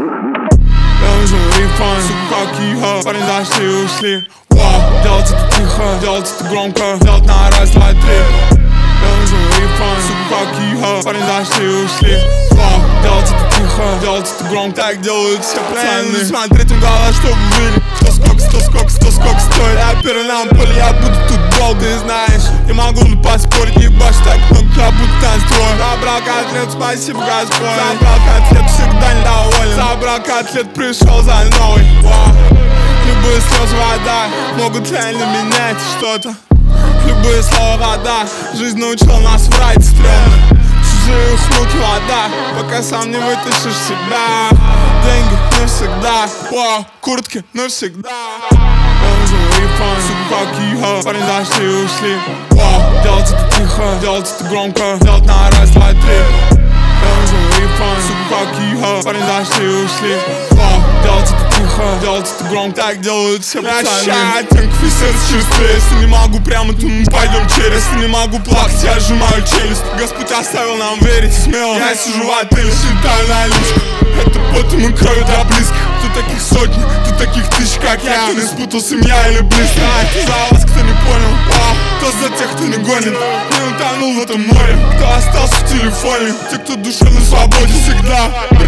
Я нужен рефан, сука, как Иха. Парень зашли и ушли. Делать это тихо, делать это громко, делать на раз, два, три. Я нужен рефан, сука, как Иха. Парень зашли и ушли. Делать это тихо, делать это громко. Так делают все пацаны. Смотреть им в глаза, чтобы были. Кто сколько стоит. Я первый на поле, я буду тут долго, ты знаешь. Я могу поспорить, ебашь так много, как будто танцпой. Забрал котлет, спасибо, Господь. Забрал котлет, всегда недоволен. Забрал котлет, пришел за новый. Любые слезы, вода могут реально менять что-то. Любые слова, вода. Жизнь научила нас врать стрёмно. Чужие ухмылки, вода, пока сам не вытащишь себя. Деньги навсегда, куртки навсегда. Я нужен рефан, сука, как Иха. Парень зашли и ушли. Делать это тихо, делать это громко, делать на раз, два, три. Я нужен рефан, сука, как Иха. Парень зашли и ушли. Делать это тихо, делать это громко. Так делают все пацаны. Прощай, тонкий сердце чувствую. Если не могу прямо, то мы пойдем через. Если не могу плакать, я сжимаю челюсть. Господь оставил нам верить смело. Я сижу в отеле, считаю наличку. Это потом и кровью для близких. Тут таких сотни, тут таких тысяч, как я. Кто не спутал, семья или близкие. Это за вас, кто не понял. Кто за тех, кто не гонит. Не утонул в этом море. Кто остался в телефоне. Те, кто душевной свободе всегда.